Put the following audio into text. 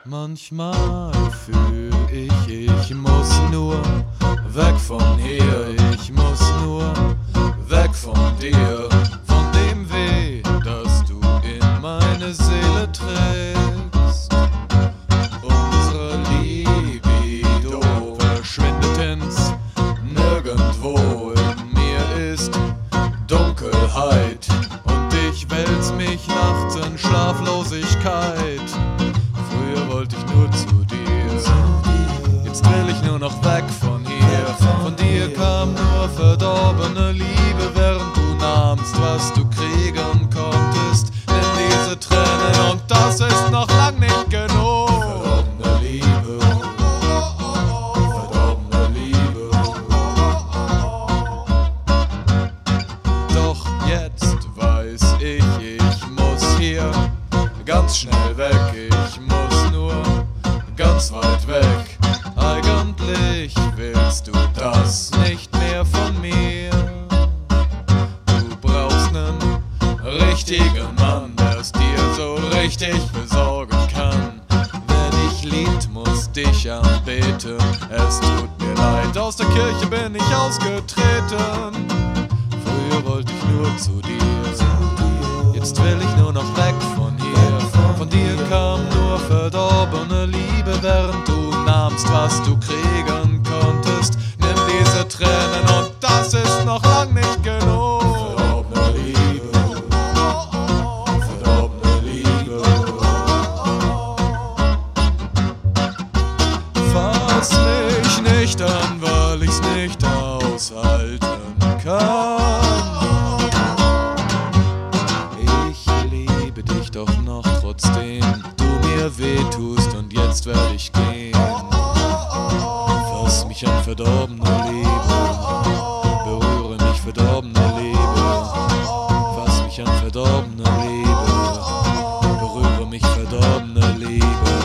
Manchmal fühl ich muss nur weg von hier, ich muss nur weg von dir, von dem Weh, das du in meine Seele trägst. Unsere Libido verschwindet ins Nirgendwo, in mir ist Dunkelheit und ich wälz mich nachts in Schlaflosigkeit. Früher wollte ich nur zu dir, jetzt will ich nur noch weg von hier. Von dir kam nur verdorbene Liebe, während du nahmst, was du kriegen konntest. Nimm diese Tränen und das ist noch lang nicht genug. Verdorbene Liebe, verdorbene Liebe. Doch jetzt weiß ich muss hier ganz schnell weg, ich muss nur ganz weit weg. Eigentlich willst du das nicht mehr von mir. Du brauchst nen richtigen Mann, der's dir so richtig besorgen kann. Wer dich liebt, muss dich anbeten. Es tut mir leid, aus der Kirche bin ich ausgetreten. Früher wollte ich nur zu dir, jetzt will ich nur noch weg von hier. Von dir kam nur verdorbene Liebe, während du nahmst, was du kriegen konntest. Nimm diese Tränen und das ist noch lang nicht genug. Verdorbene Liebe, verdorbene Liebe. Fass mich nicht an, weil ich's nicht aushalten kann. Ich liebe dich doch noch trotzdem du mir wehtust und jetzt werde ich gehen. Fass mich an, verdorbene Liebe, berühre mich, verdorbene Liebe. Fass mich an, verdorbene Liebe, berühre mich, verdorbene Liebe.